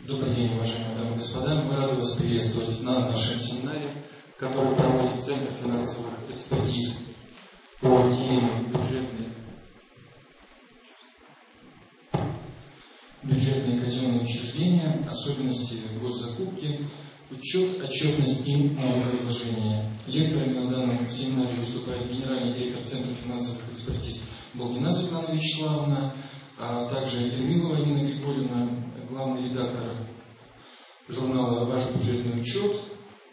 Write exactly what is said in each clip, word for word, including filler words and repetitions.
Добрый день, уважаемые дамы и господа. Мы рады вас приветствовать на нашем семинаре, который проводит Центр финансовых экспертиз по теме бюджетной, бюджетные казенные учреждения, особенности госзакупки, учет, отчетность и налогообложение. Лекторами на данном семинаре выступает генеральный директор Центра финансовых экспертиз Балдина Светлана Вячеславовна, а также Ермилова Нина Григорьевна, главный редактор журнала «Ваш бюджетный учет»,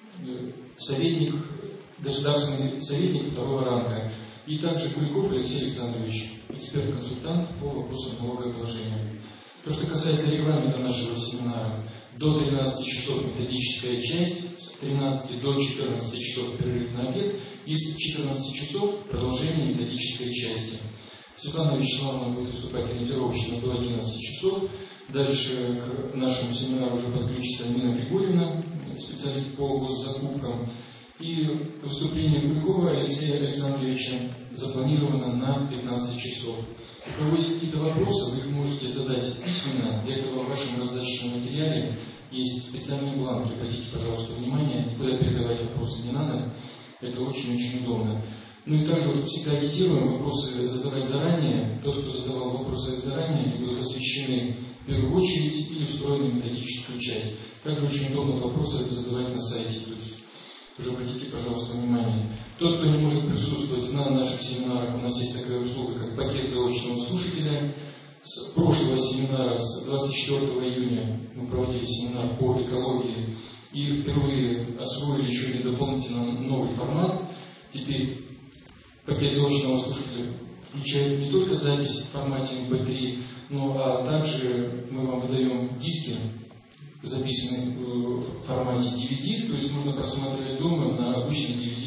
советник, государственный советник второго ранга, и также Куликов Алексей Александрович, эксперт-консультант по вопросам налогообложения. То, что касается регламента нашего семинара, до тринадцати часов методическая часть, с тринадцати до четырнадцати часов перерыв на обед, и с четырнадцати часов продолжение методической части. Светлана Вячеславовна будет выступать ориентировочно до одиннадцати часов. Дальше к нашему семинару уже подключится Нина Григорьевна, специалист по госзакупкам. И выступление Куликова Алексея Александровича запланировано на пятнадцать часов. У кого есть какие-то вопросы, вы их можете задать письменно. Для этого в вашем раздаточном материале есть специальные бланки. Обратите, пожалуйста, внимание, никуда передавать вопросы не надо. Это очень-очень удобно. Ну и также вот всегда агитируем вопросы задавать заранее. Тот, кто задавал вопросы заранее, они будут освещены в первую очередь или встроены в методическую часть. Также очень удобно вопросы задавать на сайте. То есть уже обратите, пожалуйста, внимание. Тот, кто не может присутствовать на наших семинарах, у нас есть такая услуга, как пакет заочного слушателя. С прошлого семинара, с двадцать четвёртого июня, мы проводили семинар по экологии и впервые освоили еще и дополнительно новый формат. Теперь пакет заочного слушателя включает не только запись в формате эм пэ три, но а также мы вам выдаем диски, записанные в формате ди ви ди, то есть можно просматривать дома на обычном ди ви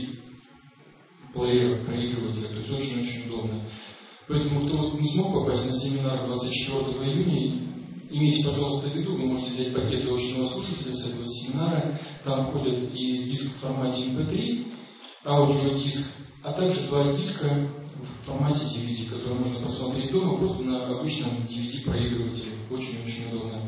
ди-плеерах, проигрывателях, то есть очень-очень удобно. Поэтому, кто вот не смог попасть на семинар двадцать четвёртого июня, имейте, пожалуйста, в виду, вы можете взять пакет заочного слушателя с этого семинара, там входит и диск в формате эм пэ три, аудиодиск, а также два диска в формате ди ви ди, которые можно посмотреть дома просто на обычном ди ви ди-проигрывателе. Очень-очень удобно.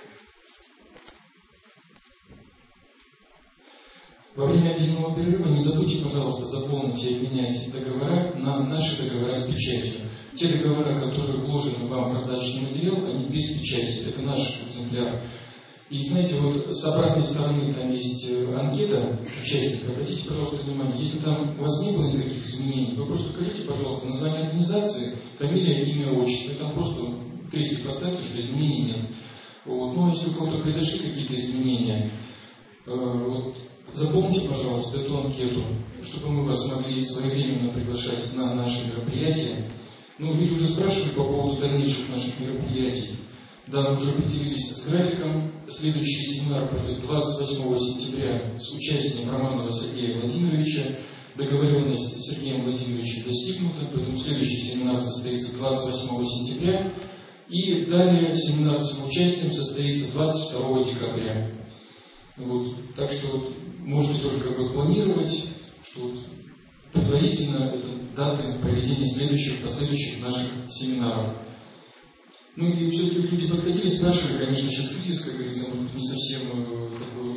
Во время обеденного перерыва не забудьте, пожалуйста, заполнить и обменять договора на наши договора с печатью. Те договора, которые вложены вам в раздаточный материал, они без печати. Это наш экземпляр. И знаете, вот с обратной стороны там есть анкета участника. Обратите, пожалуйста, внимание, если там у вас не было никаких изменений, вы просто укажите, пожалуйста, название организации, фамилия, имя, отчество. И там просто крестик поставьте, что изменений нет. Вот. Ну, если у кого-то произошли какие-то изменения, э, вот, заполните, пожалуйста, эту анкету, чтобы мы вас могли своевременно приглашать на наши мероприятия. Ну, люди уже спрашивали по поводу дальнейших наших мероприятий. Да, мы уже определились с графиком. Следующий семинар пройдет двадцать восьмого сентября с участием Романова Сергея Владимировича. Договоренность с Сергеем Владимировичем достигнута, поэтому следующий семинар состоится двадцать восьмого сентября. И далее семинар с его участием состоится двадцать второго декабря. Вот. Так что вот, можете тоже как бы планировать, что вот, предварительно это даты проведения следующих, последующих наших семинаров. Ну и все-таки люди подходили, спрашивали, конечно, сейчас кризис, как говорится, может быть, не совсем э, такое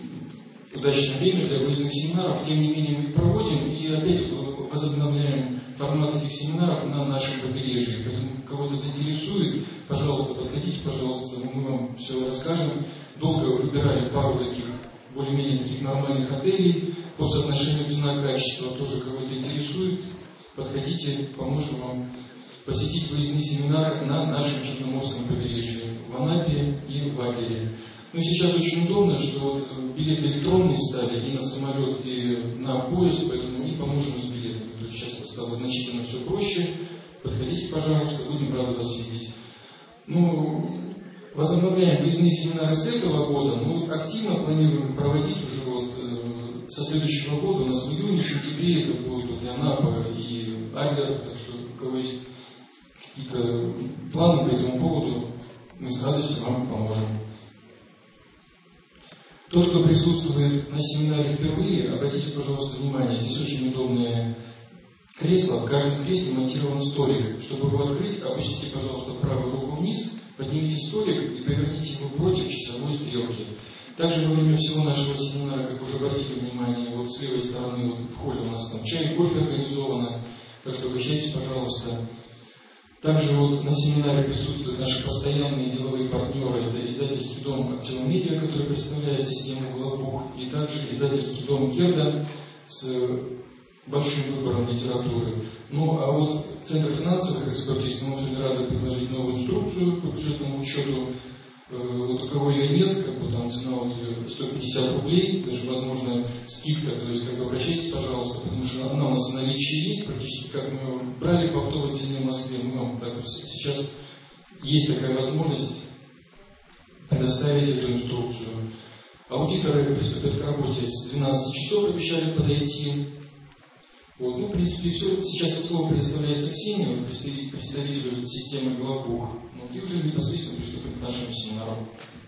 удачное время для выездных семинаров, тем не менее мы их проводим и опять возобновляем формат этих семинаров на нашем побережье. Поэтому кого-то заинтересует, пожалуйста, подходите, пожалуйста, мы вам все расскажем. Долго выбирали пару таких, более-менее таких нормальных отелей по соотношению цена-качество, тоже кого-то интересует, подходите, поможем вам посетить выездные семинары на нашем Черноморском побережье, в Анапе и в Адлере. Ну, сейчас очень удобно, что вот билеты электронные стали и на самолет, и на поезд, поэтому мы поможем с билетами. То есть сейчас стало значительно все проще. Подходите, пожалуйста, будем рады вас видеть. Ну, возобновляем выездные семинары с этого года, но активно планируем проводить уже вот э, со следующего года. У нас в июне, в сентябре это будет вот и Анапа, и Адлер, так что у кого есть какие-то планы по этому поводу, мы с радостью вам поможем. Тот, кто присутствует на семинаре впервые, обратите, пожалуйста, внимание, здесь очень удобное кресло, в каждом кресле монтирован столик. Чтобы его открыть, опустите, пожалуйста, правую руку вниз поднимите столик и поверните его против часовой стрелки. Также во время всего нашего семинара, как уже обратили внимание, вот с левой стороны вот в холле у нас там чай и кофе организовано, так что угощайтесь, пожалуйста. Также вот на семинаре присутствуют наши постоянные деловые партнеры. Это издательский дом «Актион Медиа», который представляет систему «Главбух», и также издательский дом «Герда» с большим выбором литературы. Ну, а вот Центр финансовых экспертиз, мы сегодня рады предложить новую инструкцию по бюджетному учету. Вот у кого ее нет, как бы там цена вот сто пятьдесят рублей, даже возможно скидка, то есть как бы обращайтесь, пожалуйста, потому что она у нас в наличии есть, практически как мы ее брали по оптовой цене в Москве, мы вам так вот сейчас есть такая возможность предоставить эту инструкцию. Аудиторы приступят к работе с двенадцати часов, обещали подойти. Вот. Ну, в принципе, все. Сейчас слово предоставляется Ксении, представителю системы Главбух. Ну, и уже непосредственно приступим к нашему семинару.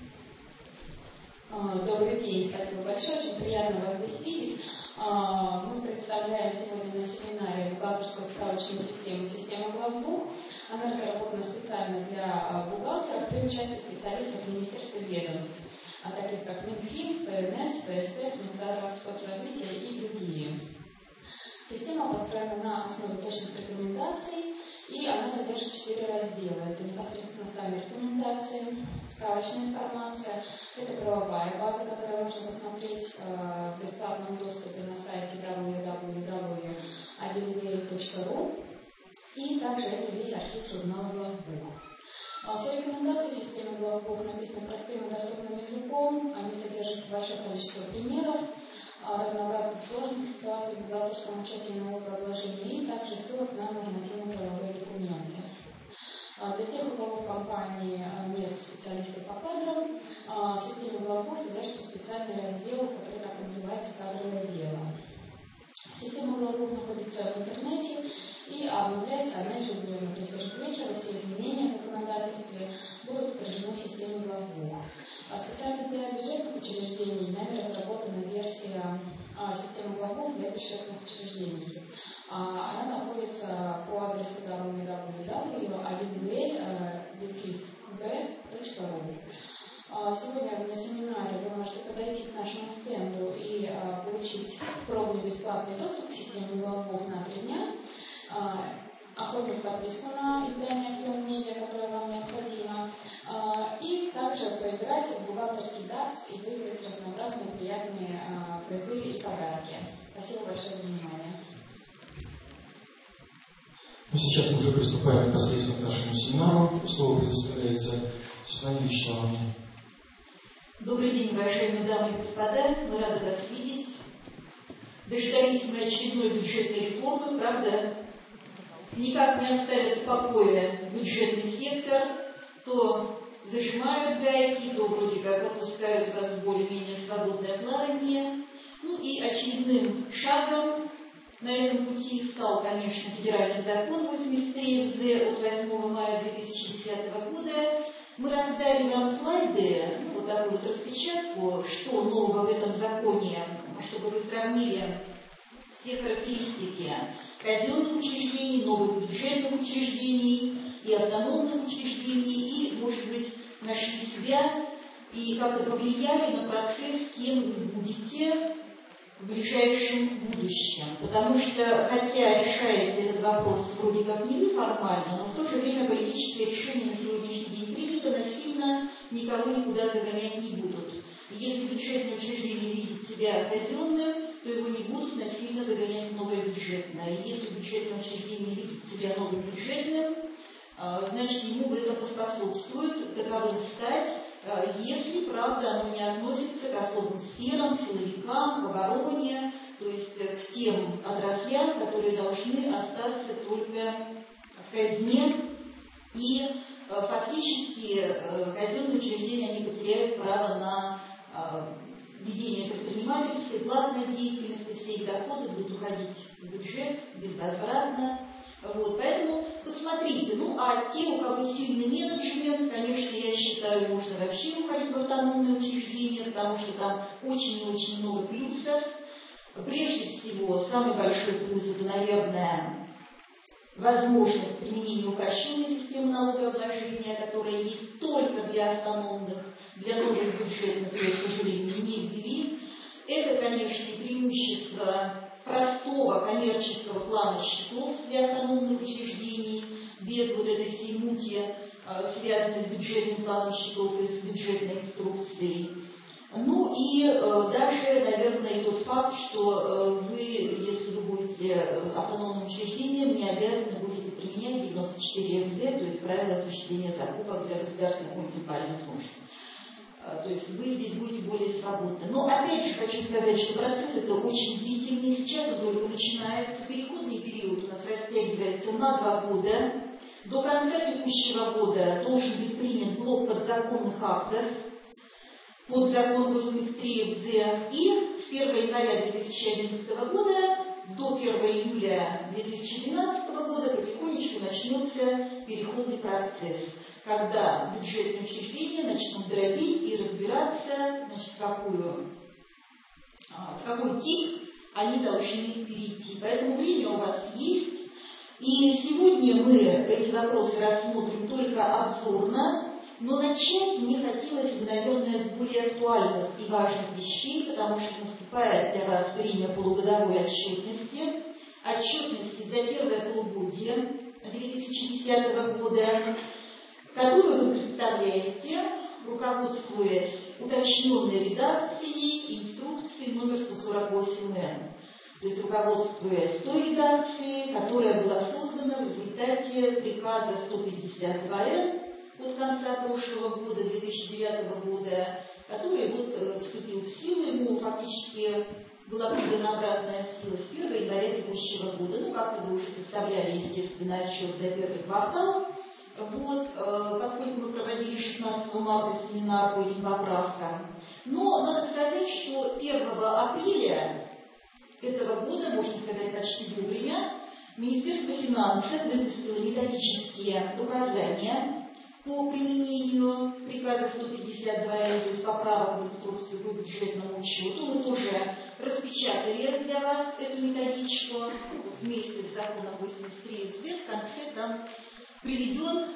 Добрый день, спасибо большое, очень приятно вас здесь видеть. Мы представляем сегодня на семинаре бухгалтерскую справочную систему «Система Главбух». Она разработана специально для бухгалтеров при участии специалистов Министерства ведомств, а таких как Минфин, ФНС, ФСС, Минздрав соцразвития и другие. Система построена на основе точных рекомендаций, и она содержит четыре раздела. Это непосредственно сами рекомендации, справочная информация, это правовая база, которую можно посмотреть э, в бесплатном доступе на сайте дабл ю дабл ю дабл ю точка один эй точка ру, и также это весь архив журнала Главбух. Все рекомендации системы Главбух написаны простым и доступным языком, они содержат большое количество примеров разнообразных сложных ситуаций в бухгалтерском учете и налогообложении, и также ссылок на нормативно-правовые документы. Для тех, у кого в компании нет специалистов по кадрам, в системе Главбух содержится специальный раздел, который так называется «Кадровое дело». Система Главбух находится в интернете и обновляется она ежедневно. То есть уже к вечеру все изменения в законодательстве будут отражены в системе Главбух. А специально для бюджетных учреждений нами разработана версия а, системы Главбух для бюджетных учреждений. А, она находится по адресу дабл ю дабл ю дабл ю точка один эй точка ру. Сегодня на семинаре вы можете подойти к нашему стенду и а, получить пробный бесплатный доступ к системе Главбух на три дня. А, оформить подписку на издание «Актион Медиа», которое вам необходимо, а, и также поиграть в бухгалтерский дартс и выиграть разнообразные приятные а, призы и подарки. Спасибо большое за внимание. Ну, сейчас мы уже приступаем непосредственно к нашему семинару. Слово предоставляется Светлане Вячеславовне. Добрый день, уважаемые дамы и господа. Мы рады вас видеть. Дождались мы очередной бюджетной реформы, правда? Никак не оставят в покое бюджетный сектор. То зажимают гайки, то вроде как отпускают вас в более-менее свободное плавание. Ну и очередным шагом на этом пути стал, конечно, федеральный закон восемьдесят три эф зэ от восьмого мая две тысячи десятого года. Мы раздали вам слайды, ну, вот такую вот распечатку, что нового в этом законе, чтобы вы сравнили все характеристики казенных учреждений, новых бюджетных учреждений и автономных учреждений, и, может быть, нашли себя и как-то повлияли на процесс, кем вы будете в ближайшем будущем. Потому что, хотя решаете этот вопрос вроде как не неформально, но в то же время политическое решение на сегодняшний день принято, насильно никого никуда загонять не будут. И если бюджетное учреждение видит себя казенным, то его не будут насильно загонять в новое бюджетное. И если бюджетное учреждение видит себя новым бюджетным, значит, ему в этом поспособствует таковым стать, если, правда, оно не относится к особым сферам, силовикам, к обороне, то есть к тем отраслям, которые должны остаться только в казне. И фактически казенные учреждения они потеряют право на ведение предпринимательской, платной деятельности, все их доходы будут уходить в бюджет безвозвратно. Вот, поэтому посмотрите, ну а те, у кого сильный менеджмент, конечно, я считаю, можно вообще уходить в автономные учреждения, потому что там очень и очень много плюсов. Прежде всего, самый большой плюс это, наверное, возможность применения упрощенной системы налогообложения, которая есть только для автономных, для новых бюджетных, ее, к сожалению, не ввели. Это, конечно, преимущество простого коммерческого плана счетов для автономных учреждений, без вот этой всей мути, связанной с бюджетным планом счетов и с бюджетной инструкцией. Ну и э, даже, наверное, и тот факт, что э, вы, если вы будете автономным учреждением, не обязаны будете применять девяносто четыре эф зэ, то есть правила осуществления закупок для государственных муниципальных нужд. Э, то есть вы здесь будете более свободны. Но опять же хочу сказать, что процесс это очень длительный. Сейчас он только начинается. Переходный период у нас растягивается на два года. До конца текущего года должен быть принят блок подзаконных актов под закон восемьдесят три эф зэ, и с первого января две тысячи одиннадцатого года до первого июля две тысячи двенадцатого года потихонечку начнется переходный процесс, когда бюджетные учреждения начнут дробить и разбираться, значит, в, какую, в какой тип они должны перейти. Поэтому время у вас есть. И сегодня мы эти вопросы рассмотрим только обзорно, но начать мне хотелось бы, наверное, с более актуальных и важных вещей, потому что наступает для вас время полугодовой отчетности, отчетности за первое полугодие две тысячи десятого года, которую вы представляете, руководствуясь уточненной редакцией инструкции номер сто сорок восемь эн. То есть руководствуясь той редакцией, которая была создана в результате приказа сто пятьдесят два эн от конца прошлого года, две тысячи девятого года, который вот вступил в силу, ему фактически была придана обратная сила с первого января текущего года. Ну, как-то вы уже составляли, естественно, отчет за первый квартал. Вот, поскольку мы проводили шестнадцатого марта семинар по этим поправкам. Но надо сказать, что первого апреля этого года, можно сказать, почти вовремя, Министерство финансов выпустило методические указания по применению приказа сто пятьдесят два эн, то есть поправок в инструкцию по бюджетному учету. Мы тоже распечатали для вас эту методичку вместе с законом восемьдесят три эф зэ. В конце там приведен,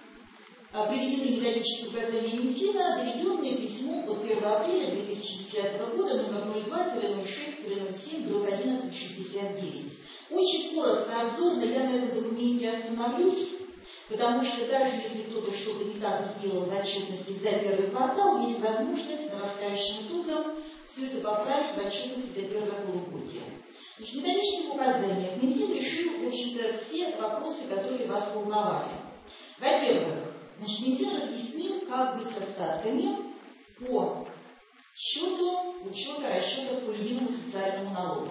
приведены методические указания Минфина, доведенные письмом от первого апреля две тысячи десятого года номер ноль два ноль шесть ноль семь одиннадцать шестьдесят девять. Очень коротко, обзорно я на этом документе остановлюсь, потому что даже если кто-то что-то не так сделал в отчетности за первый квартал, есть возможность нарастающим итогом все это поправить в отчетности за первое полугодие. Значит, в методических указаниях Минфин решил, в общем-то, все вопросы, которые вас волновали. Во-первых, значит, Минфин разъяснил, как быть с остатками по счету учета расчетов по единому социальному налогу.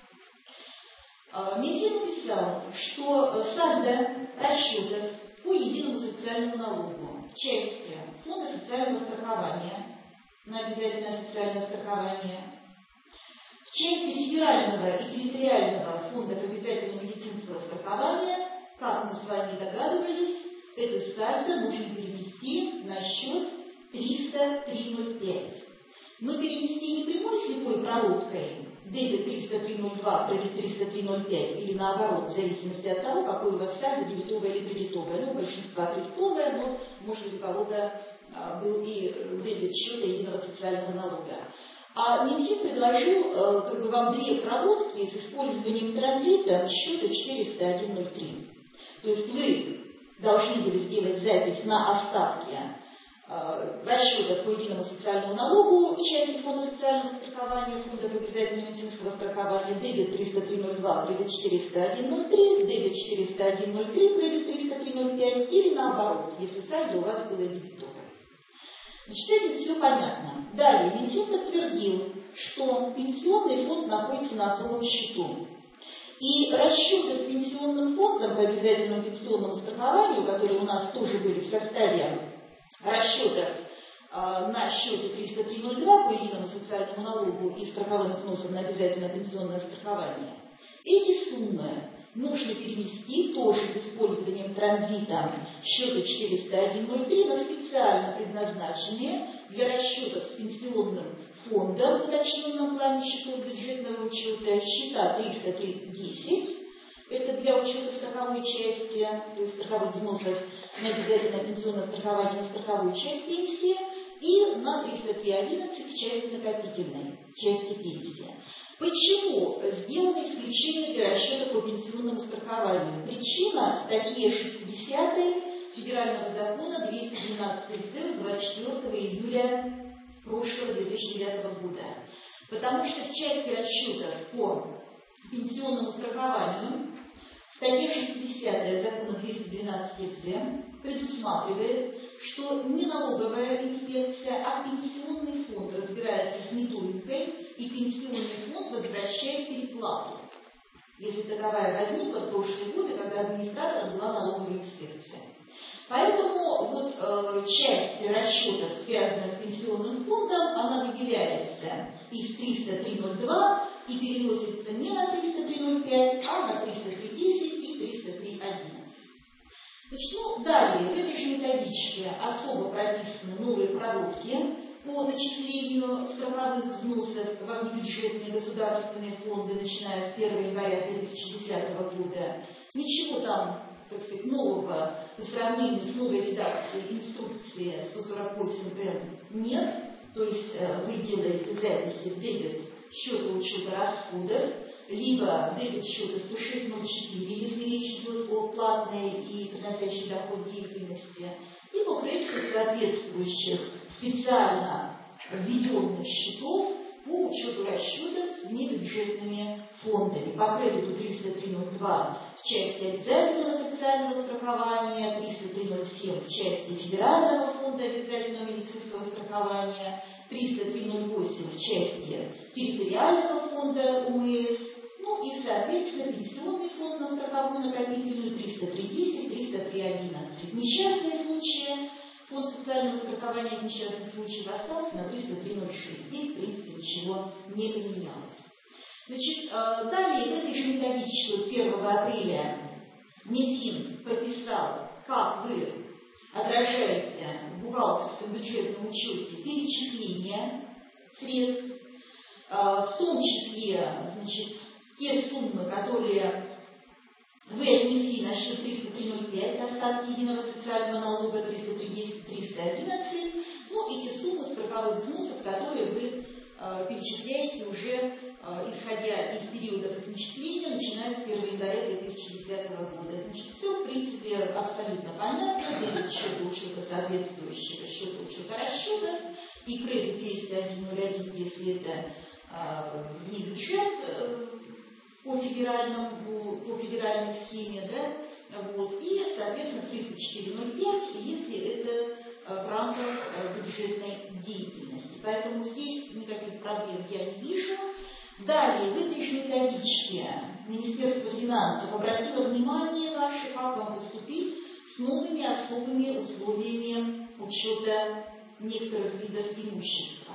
Минфин написал, что сальдо расчетов по единому социальному налогу в части фонда социального страхования на обязательное социальное страхование, в части федерального и территориального фондов обязательного медицинского страхования, как мы с вами догадывались, это сальдо нужно перевести на счет триста три ноль пять. Но перевести не прямой слепой проводкой дебет триста три ноль два, кредит триста три ноль пять или наоборот, в зависимости от того, какой у вас сальдо, дебетовое или кредитовое. Ну, у большинства кредитовое, но может быть у кого-то а, был и дебет счета единого социального налога. А Минфин предложил а, как бы вам две проводки с использованием транзита счета четыреста один ноль три. То есть вы должны были сделать запись на остатки в расчетах по единому социальному налогу в части фонда социального страхования, фонда обязательного медицинского страхования, дебет триста три ноль два, кредит четыреста один ноль три, дебет четыреста один ноль три, кредит триста три ноль пять, или наоборот, если сальдо у вас было дебетовое. Значит, с этим все понятно. Далее, Минфин подтвердил, что пенсионный фонд находится на особом счету. И расчеты с пенсионным фондом по обязательному пенсионному страхованию, которые у нас тоже были в составе расчетов э, на счете триста три ноль два по единому социальному налогу и страховым взносам на обязательное пенсионное страхование, эти суммы нужно перевести тоже с использованием транзита счета четыреста один ноль три на специально предназначенные для расчетов с пенсионным фондом в уточненном плане счетов бюджетного учета счета триста десять Это для учета страховой части, то есть страховых взносов на обязательное пенсионное страхование на страховую часть пенсии и на триста три одиннадцать часть накопительной части пенсии. Почему сделано исключение для расчета по пенсионному страхованию? Причина статьи шестидесятой Федерального закона двести двенадцать эс дэ двадцать четвёртого июля прошлого две тысячи девятого года. Потому что в части расчетов по пенсионному страхованию статья шестидесятая закона двести двенадцать эс дэ предусматривает, что не налоговая инспекция, а пенсионный фонд разбирается с недоимкой, и пенсионный фонд возвращает переплату, если таковая возникла в прошлые годы, когда администратором была налоговая инспекция. Поэтому вот э, часть расчетов, связанных с пенсионным фондом, она выделяется из триста три ноль два и переносится не на триста три ноль пять, а на триста три десять и триста три одиннадцать. Значит, ну, далее, в этой же методичке особо прописаны новые проводки по начислению страховых взносов во внебюджетные государственные фонды, начиная с первого января две тысячи десятого года. Ничего там, так сказать, нового по сравнению с новой редакцией инструкции сто сорок восемь эн нет. То есть э, вы делаете записи в дебет счета учета расходов, либо дебет счета сто шесть ноль четыре, если речь идет о платной и приносящей доход деятельности, и по кредиту соответствующих специально введенных счетов по учету расчетов с внебюджетными фондами. По кредиту триста три ноль два в части обязательного социального страхования, триста три ноль семь в части Федерального фонда обязательного медицинского страхования, триста три ноль восемь в части территориального фонда о эм эс, ну и, соответственно, пенсионный фонд на страховую накопительную триста три десять, триста три одиннадцать. Несчастные случаи, фонд социального страхования в несчастных случаях остался на триста три ноль шесть. Здесь, в принципе, ничего не поменялось. Значит, далее, в этой же методичке первого апреля Минфин прописал, как вы отражаете в бухгалтерском бюджетном учете перечисления средств, в том числе, значит, те суммы, которые вы отнесли на счет триста три ноль пять, остатки единого социального налога триста три десять, триста одиннадцать, ну и те суммы страховых взносов, которые вы э, перечисляете уже э, исходя из периода их начисления, начиная с первого января две тысячи десятого года. Значит, все, в принципе, абсолютно понятно. Дебет счета учета соответствующего счета учета расчетов и кредит двести один ноль один, если это э, не бюджет, э, по, федеральному, по федеральной схеме, да, вот, и, соответственно, триста четыре ноль пять, если это в рамках бюджетной деятельности. Поэтому здесь никаких проблем я не вижу. Далее, в этой же методичке Министерство финансов обратило внимание ваше, как вам поступить с новыми особыми условиями учета некоторых видов имущества.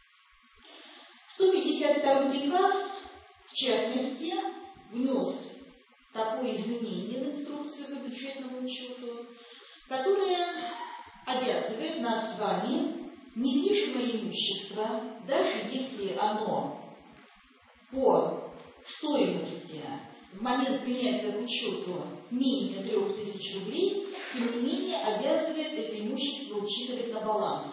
сто пятьдесят второй приказ, в частности, внес такое изменение в инструкцию по бюджетному учету, которое обязывает нас с вами недвижимое имущество, даже если оно по стоимости в момент принятия к учету менее трех тысяч рублей, тем не менее обязывает это имущество учитывать на балансе.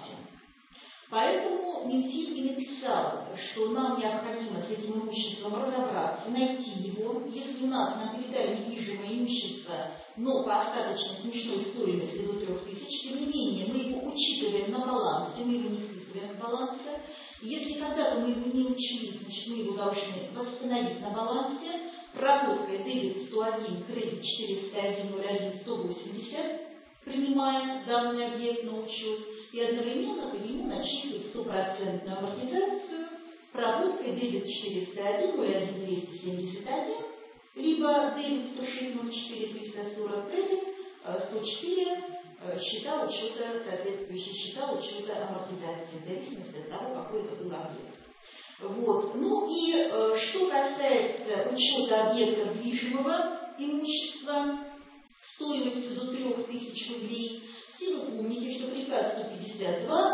Поэтому Минфин и написал, что нам необходимо с этим имуществом разобраться, найти его. Если у нас нам передали недвижимое имущество, но по остаточно смешной стоимости до трех тысяч, тем не менее мы его учитываем на балансе, мы его не списываем с баланса. Если когда-то мы его не учли, значит мы его должны восстановить на балансе. Проводкой дебет сто один, кредит четыреста один ноль один сто восемьдесят, принимая данный объект на учет, и одновременно по нему начислить стопроцентную амортизацию проводкой дебет четыреста один ноль один двести семьдесят один, либо дебет сто шесть ноль четыре триста сорок, кредит сто четыре, счета учета, соответствующие счета учета амортизации, в зависимости от того, какой это был объект. Вот. Ну и э, что касается учета объектов движимого имущества стоимостью до трех тысяч рублей, все вы помните, что приказ сто пятьдесят два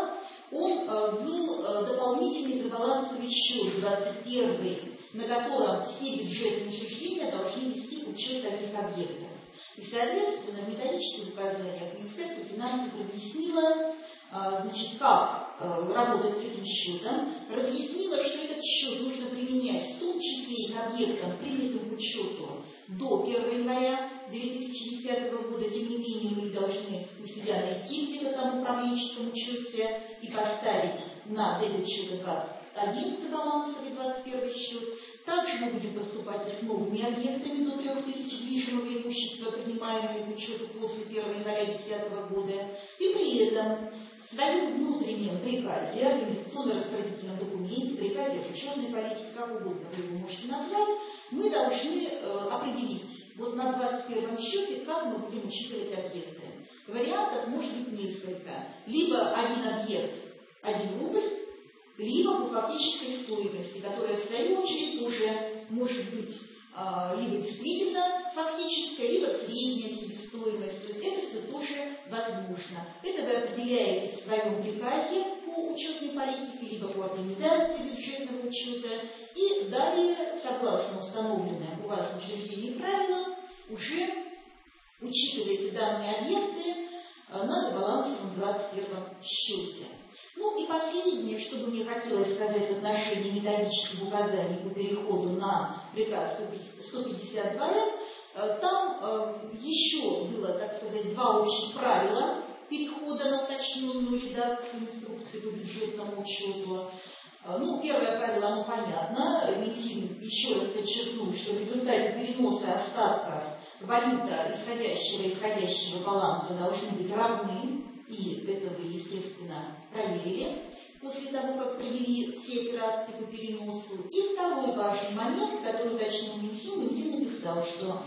он ввел дополнительный забалансовый счет двадцать первый, на котором все бюджетные учреждения должны вести учет таких объектов. И, соответственно, в методических указаниях Министерство финансов разъяснило, значит, как работать с этим счетом, разъяснило, что этот счет нужно применять в том числе и к объектам, принятым к учету до первого января две тысячи десятого года. Тем не менее, мы должны у себя найти где-то там в управленческом учете и поставить на дебет счета двадцать один забалансовый двадцать первый счет. Также мы будем поступать с новыми объектами до трех тысяч движимого имущества, принимаемыми к учету после первого января две тысячи десятого года. И при этом в своем внутреннем приказе, организационно-распорядительном документе, приказе об учетной политике, как угодно вы его можете назвать, мы должны э, определить вот на двадцать первом счете, как мы будем учитывать объекты. Вариантов может быть несколько. Либо один объект, один рубль, либо по фактической стоимости, которая в свою очередь тоже может быть а, либо действительно фактическая, либо средняя себестоимость. То есть это все тоже возможно. Это вы определяете в своем приказе по учетной политике, либо по организации бюджетного учета. И далее, согласно установленным у вас в учреждении правилам, уже учитываете данные объекты на балансовом двадцать первом счете. Ну и последнее, что бы мне хотелось сказать в отношении методических указаний по переходу на приказ сто пятьдесят два эр, там э, еще было, так сказать, два общих правила перехода на уточненную редакцию инструкции по бюджетному учету. Э, ну, первое правило, оно понятно. Минфин еще раз подчеркнул, что в результате переноса остатков валюта исходящего и входящего баланса должны быть равны. И это вы, естественно, проверили после того, как провели все операции по переносу. И второй важный момент, который уточнил Минфин, Минфин написал, что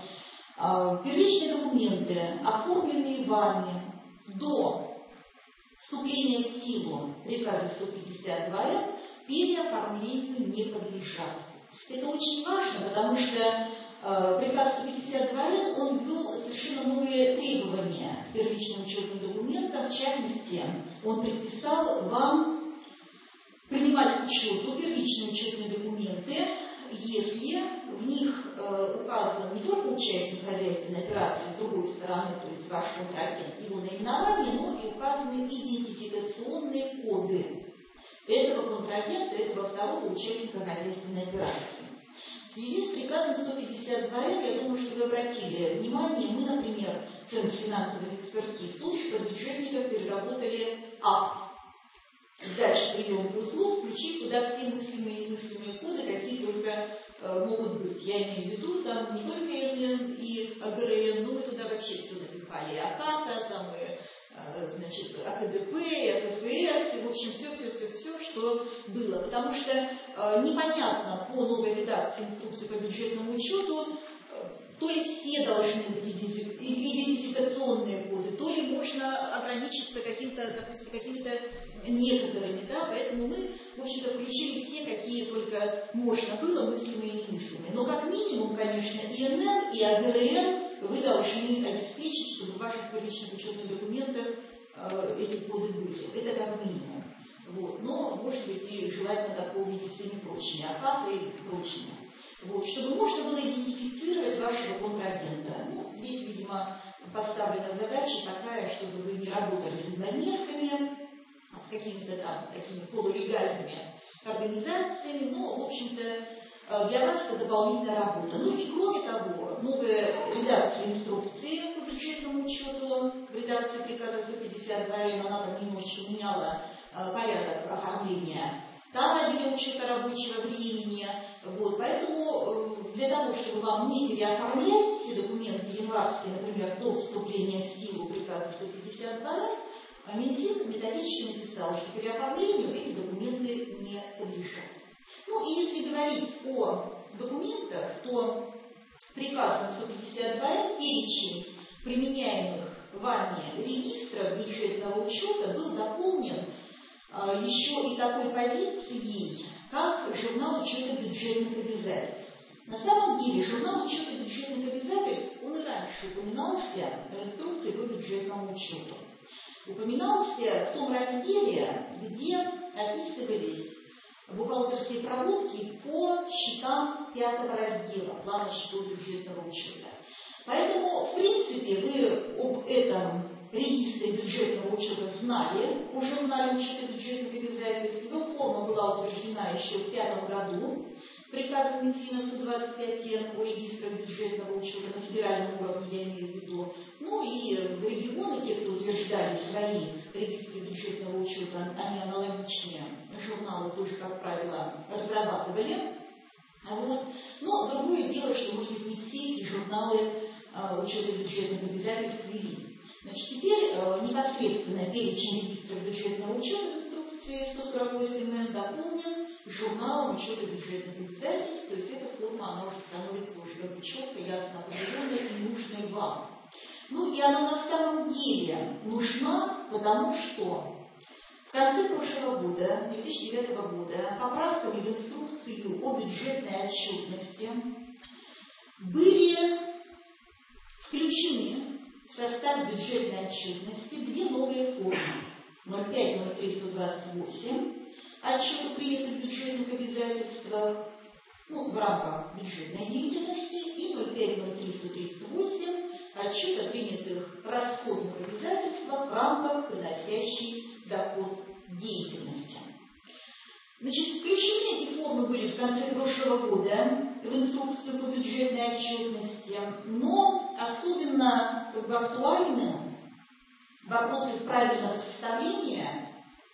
э, первичные документы, оформленные вами до вступления в силу приказа сто пятьдесят два эр, переоформлению не подлежат. Это очень важно, потому что приказ сто пятьдесят два эр, он ввел совершенно новые требования к первичным учетным документам. В частности, он предписал вам принимать к учету первичные учетные документы, если в них э, указан не только участник хозяйственной операции, с другой стороны, то есть ваш контрагент, его наименование, но и указаны идентификационные коды этого контрагента, этого второго участника хозяйственной операции. В связи с приказом сто пятьдесят два эр, я думаю, что вы обратили внимание, мы, например, Центр финансовых экспертиз, службы бюджетников переработали акт сдачи приемных услуг, включив туда все мыслимые и немыслимые коды, какие только э, могут быть. Я имею в виду там не только ЭНН и АГРН, но мы туда вообще все напихали. И АКАТА, там и значит, АКДП, АКФС, и, в общем, все-все-все-все, что было. Потому что э, непонятно по новой редакции инструкции по бюджетному учету, э, то ли все должны быть идентификационные коды, то ли можно ограничиться каким-то, допустим, какими-то некоторыми, да, поэтому мы, в общем-то, включили все, какие только можно было, мыслимые и немыслимые. Но как минимум, конечно, и ИНН, и АГРН вы должны обеспечить, чтобы в ваших первичных учетных документах э, эти коды были. Это как минимум. Вот. Но, может быть, и желательно дополнить и всеми прочими, АКАТа и прочими. Вот. Чтобы можно было идентифицировать вашего контрагента. Ну, здесь, видимо, поставлена задача такая, чтобы вы не работали с однодневками, а с какими-то там такими полулегальными организациями. Но, в общем-то, для вас это дополнительная работа. Ну и кроме того, новая редакция инструкции по бюджетному учету в редакции приказа сто пятьдесят два эр, она там немножечко меняла э, порядок оформления табеля учета рабочего времени. Вот, поэтому э, для того, чтобы вам не переоформлять все документы январские, например, до вступления в силу приказа сто пятьдесят два эр, Минфин методически написал, что переоформлению эти документы не подлежат. Ну и если говорить о документах, то приказом сто пятьдесят два эр перечень применяемых вами регистров бюджетного учета был дополнен а, еще и такой позицией, как журнал учета бюджетных обязательств. На самом деле журнал учета бюджетных обязательств, он и раньше упоминался в инструкции по бюджетному учету. упоминался в том разделе, где описывались бухгалтерские проводки по счетам пятого раздела плана счетов бюджетного учета. Поэтому, в принципе, вы об этом регистре бюджетного учета знали, уже журнале учета бюджетных обязательств. Его форма была утверждена еще в две тысячи пятом году приказом Минфина сто двадцать пять эн о регистрах бюджетного учета на федеральном уровне, я имею в виду. Ну и в регионы, те, кто утверждали свои регистры бюджетного учета, они аналогичные журналы тоже, как правило, разрабатывали. Вот. Но другое дело, что, может быть, не все эти журналы а, учета бюджетных обязательств ввели. Значит, теперь э, непосредственно перечень регистров бюджетного учета в инструкции сто сорок восемь эн дополнен журналом учета бюджетных обязательств, то есть эта форма, она уже становится уже как бы четко, ясно определенной и нужной вам. Ну и она на самом деле нужна, потому что в конце прошлого года, две тысячи девятого года, поправками в инструкцию о бюджетной отчетности были включены в состав бюджетной отчетности две новые формы. ноль пять ноль три сто двадцать восемь отчет о принятых бюджетных обязательствах, ну, в рамках бюджетной деятельности, и ноль пять ноль три сто тридцать восемь отчет о принятых расходных обязательствах в рамках приносящей доход деятельности. Значит, включены эти формы были в конце прошлого года в инструкцию по бюджетной отчетности, но особенно как бы актуальны вопросы правильного составления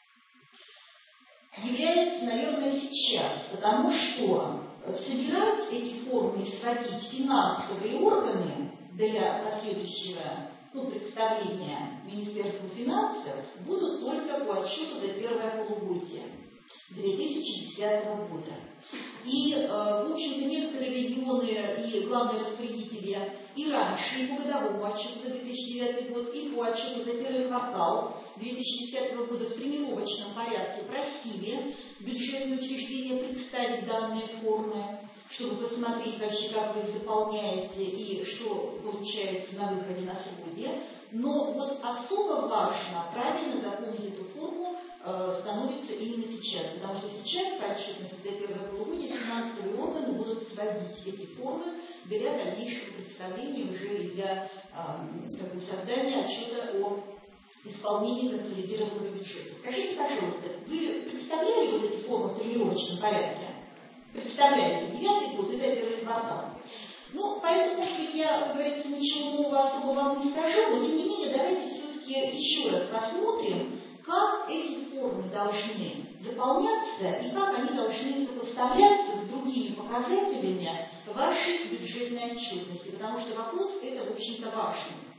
является, наверное, сейчас, потому что собирать эти формы и сводить финансовые органы для последующего ну, представления Министерству финансов будут только по отчету за первое полугодие две тысячи десятого года. И, э, в общем-то, некоторые регионы и главные распорядители и раньше, и по годовому отчету за две тысячи девятый год, и по отчету за первый квартал две тысячи десятого года в тренировочном порядке просили бюджетные учреждения представить данные формы, чтобы посмотреть вообще, как вы их заполняете и что получается на выходе на свободе. Но вот особо важно правильно заполнить эту форму э, становится именно сейчас, потому что сейчас по отчетности за первое полугодие финансовые органы будут сводить эти формы для дальнейшего представления уже и для э, как бы создания отчета о исполнении консолидированного бюджета. Скажите, пожалуйста, вы представляли вот эти формы в тренировочном порядке? Представляете, девятый год и за первый квартал. Ну, поэтому, может быть, я, как говорится, ничего нового особо вам не скажу, но, тем не менее, давайте все-таки еще раз посмотрим, как эти формы должны заполняться и как они должны сопоставляться с другими показателями вашей бюджетной отчетности, потому что вопрос это, в общем-то, важный.